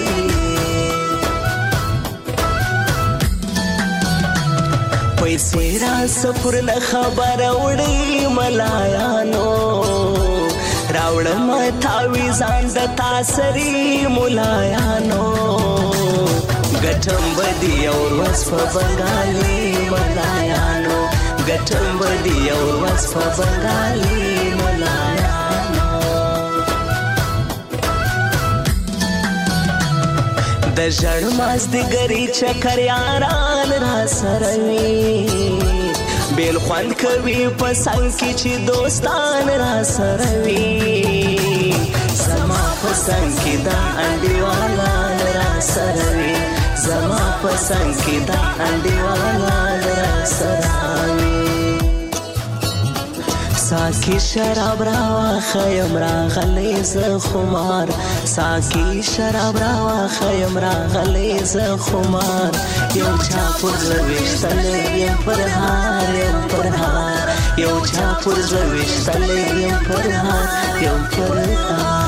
پیسې را سفر نه خبر وړي ملایانو راوړم تاوی ځان د تاسري ملایانو ګټم بدی اور وس په بنگالي ملایانو ګټم بدی اور وس په بنگالي ملایانو د ژړ ماز د ګری چکر یاران را سره وي بیل خوند کوي په څنګ کې چې دوستان را سره وي زما په څنګ کې دا انډیوالان را سره وي زما په څنګ کې دا انډیوالان را سره وي ساکی شراب راوا خیم راغلی ز خمار ساکی شراب راوا خیم راغلی ز خمار یو چا پر زویشتل یم پر هار یم پر هار یو چا پر زویشتل یم پر هار یم پر هار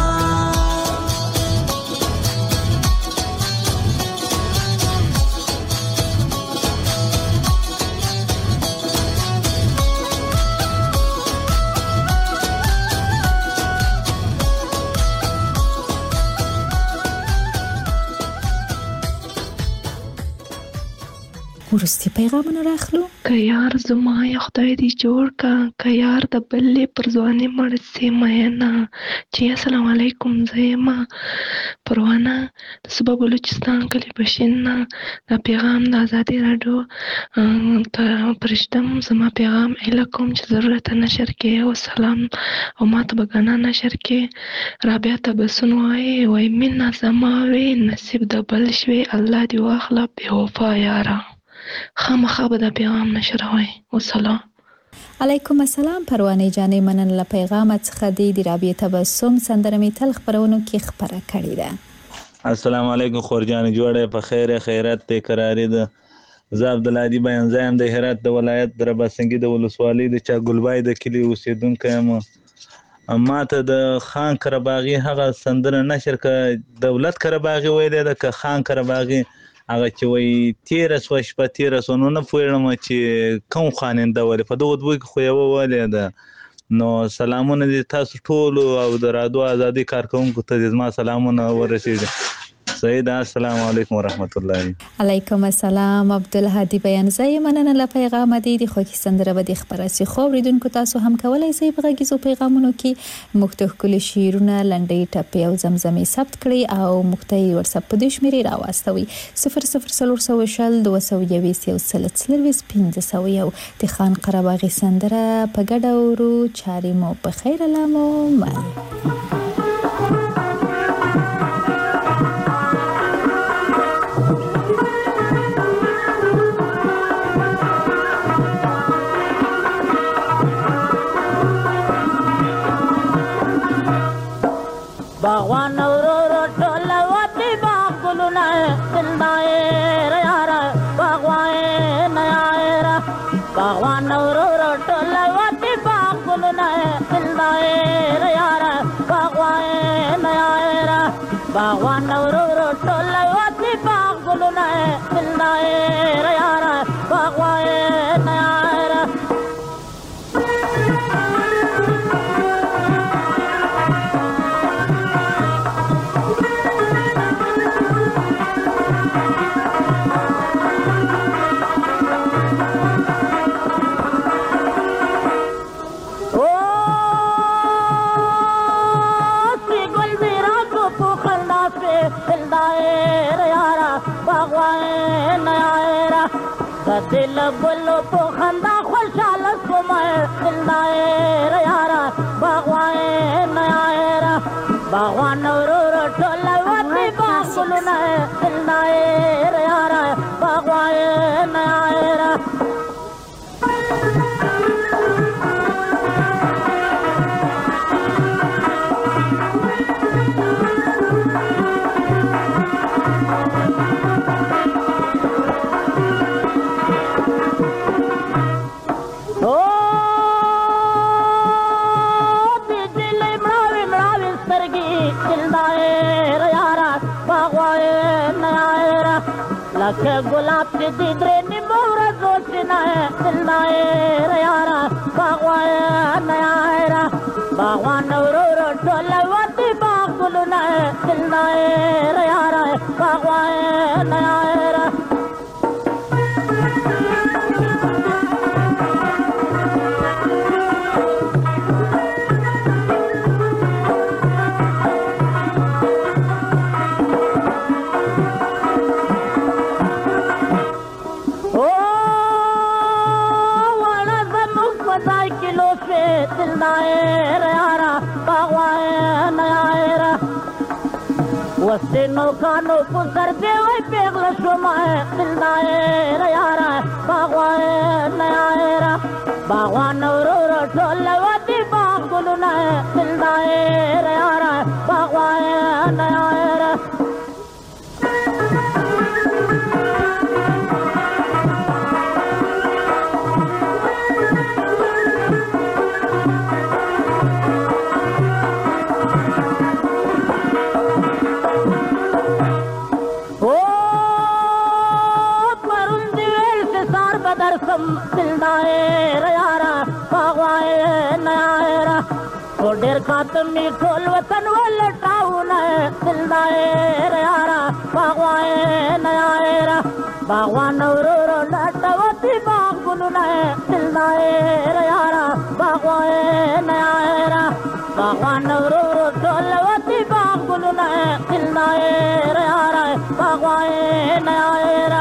ورستی پیغامونه راخلو که یار زما یا خدای دی جوړ کا که یار د بلې پر ځواني مړ سي مینا چې السلام علیکم زما پروانه د صوبه بلوچستان کلی بشین دا پیغام د ازادي رادیو ته پرشتم زما پیغام الکم چې ضرورت نشر کې او سلام او ماته بګانا نشر کې رابعه تبسن وای وای مینا زما وی نصیب د بل شوي الله دی واخلا به وفا یارا خامخا به د پیغام نشروي والسلام علیکم السلام پروانه جانې منن له پیغام څخه دی د رابعه تبسم سندره می تل خبرونو کې خبره کړې ده السلام علیکم خورجان جوړه په خیر خیرت ته قراری ده زه عبدالهادي بیان زایم د هرات د ولایت د رباسنګي د ولسوالۍ د چا ګلبای د کلی اوسیدونکو یم ما ته د خان کرباغي هغه سندره نشر ک دولت کرباغي ویل ده ک خان کرباغي هغه چې وای تیر سو شپه تیر سو نو نه پوهیږم چې کوم خاننده ولې په دغه دوی خو یو ولې ده نو سلامونه دي تاسو ټول او د رادیو ازادي کارکونکو ته زما سلامونه ورسیږي سید السلام علیکم ورحمت الله علیکم السلام عبدالهادي بیان زای مننه له پیغام دی د خوکی سندره به د خبره سي خو ریدونکو تاسو هم کولای شئ په غږیزو پیغامونو کې مختلف کلی شیرونه لنډي ټپي او زمزمي ثبت کړئ او مختي واتساپ په دې شمیرې راوستوي صفر صفر صفر صفر شل دوه سوه یویشت یو سل څلوېښت پنځه سوه یو د خان قرباغي سندره په ګډه ورو چاري مو په خیر لامو مل باغوان ورو ټوله وتی باغ ګلونه زندایر یاره باغوان یاره باغوان ورو ټوله وتی باغ ګلونه زندایر یاره نایرا د دل ګلو په خندا خوشاله شوم دل نایرا یارا باغوان نایرا باغوان ورور ټول وتی باغونه دل نایرا یارا باغوان نایرا لکه ګلاب چې د درې نیمو ورځو سینه دل نایره یاره باغوان یاره باغوان ورور ټول وتی باغ ګلونه دل نایره یاره باغوان یاره وسینو کانو پسر دی وای پیغله شوما دل نایره یاره باغوان یاره باغوان ورور ټول وتی باغ ګلونه دل نایره یاره باغوان یاره دل نایره یاره باغوان یاره او ډېر خاطر می ټول وطن ولټاونه دل نایره یاره باغوان یاره باغوان ورور لټوتي باغ ګلونه دل نایره یاره باغوان یاره باغوان ورور ټول وتی باغ ګلونه دل نایره یاره باغوان یاره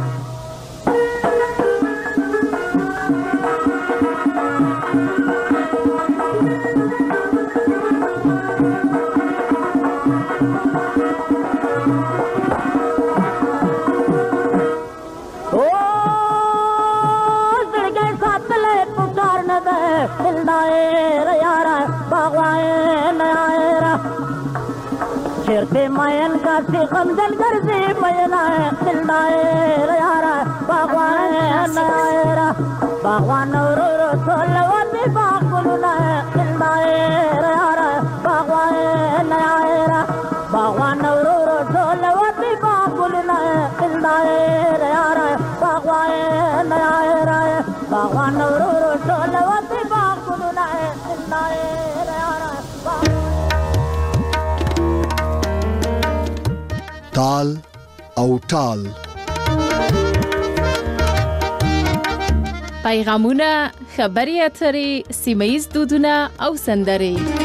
دل نایره یاره باغوان یاره چرته مین کاسی غمزن گرزی مینا دل نایره یاره باغوان یاره باغوان ورور ټول وتی باغ ګلونه دل نایره یاره باغوان یاره باغوان ورور ټول وتی باغ ګلونه دل نایره یاره باغوان یاره باغوان ورور ټول وتی تال او ټال پیغامونه، خبري اترې، سیمه ییز دودونه او سندرې